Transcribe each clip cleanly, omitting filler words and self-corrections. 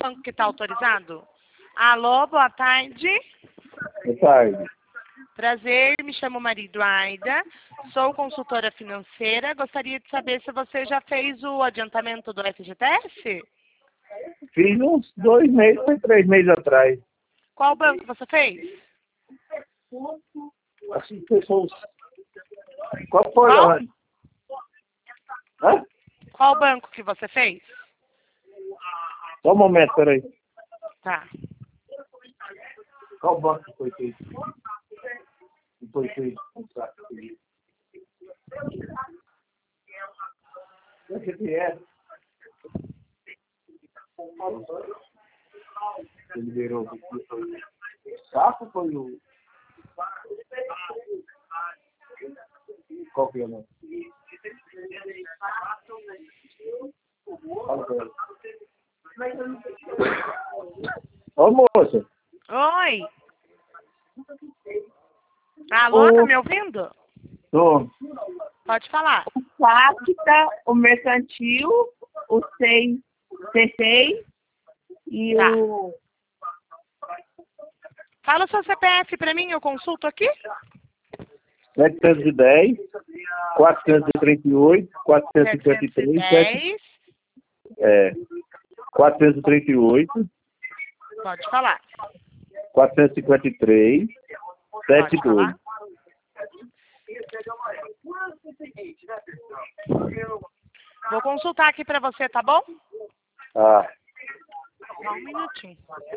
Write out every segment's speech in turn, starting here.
banco que está autorizado? Alô, boa tarde. Boa tarde. Prazer, me chamo Maria Eduarda, sou consultora financeira. Gostaria de saber se você já fez o adiantamento do FGTS? Fiz uns 2 meses, foi 3 meses atrás. Qual banco você fez? Assim, pessoas. Qual foi, Qual? Ana? Hã? Qual banco que você fez? Só um momento, peraí. Tá. Qual banco que foi feito? Que foi feito? FGTS. Você liberou o saco ou foi o... Qual que é, né? Fala pra ela. Ô, moça. Oi. Alô, tá me ouvindo? Tô. Pode falar. O Fática, o Mercantil, o C6 e Tá. o... Fala o seu CPF pra mim, eu consulto aqui. 710, 438, 453, 710. 438, Pode falar. 453, Pode falar. 72. Vou consultar aqui pra você, tá bom? Ah, Só um minutinho.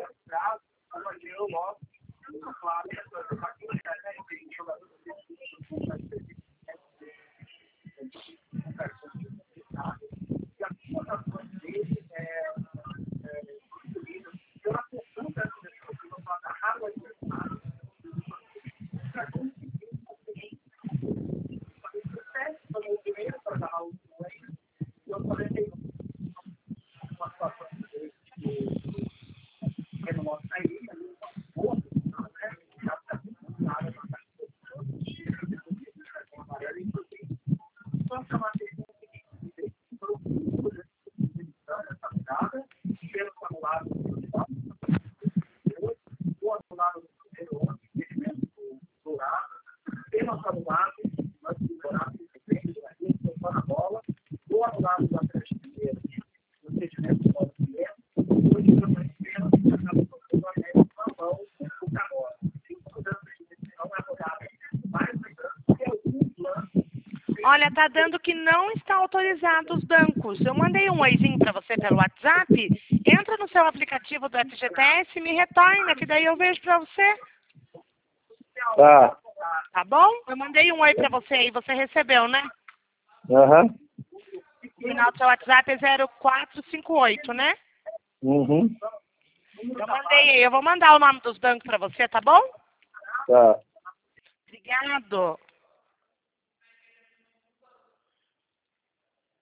Olha, tá dando que não está autorizado os bancos. Eu mandei um oizinho pra você pelo WhatsApp. Entra no seu aplicativo do FGTS e me retorna, que daí eu vejo pra você. tá. Tá bom? Eu mandei um oi pra você aí, você recebeu, né? Aham. O final do seu WhatsApp é 0458, né? Uhum. Eu mandei aí. Eu vou mandar o nome dos bancos pra você, tá bom? Tá. Obrigado.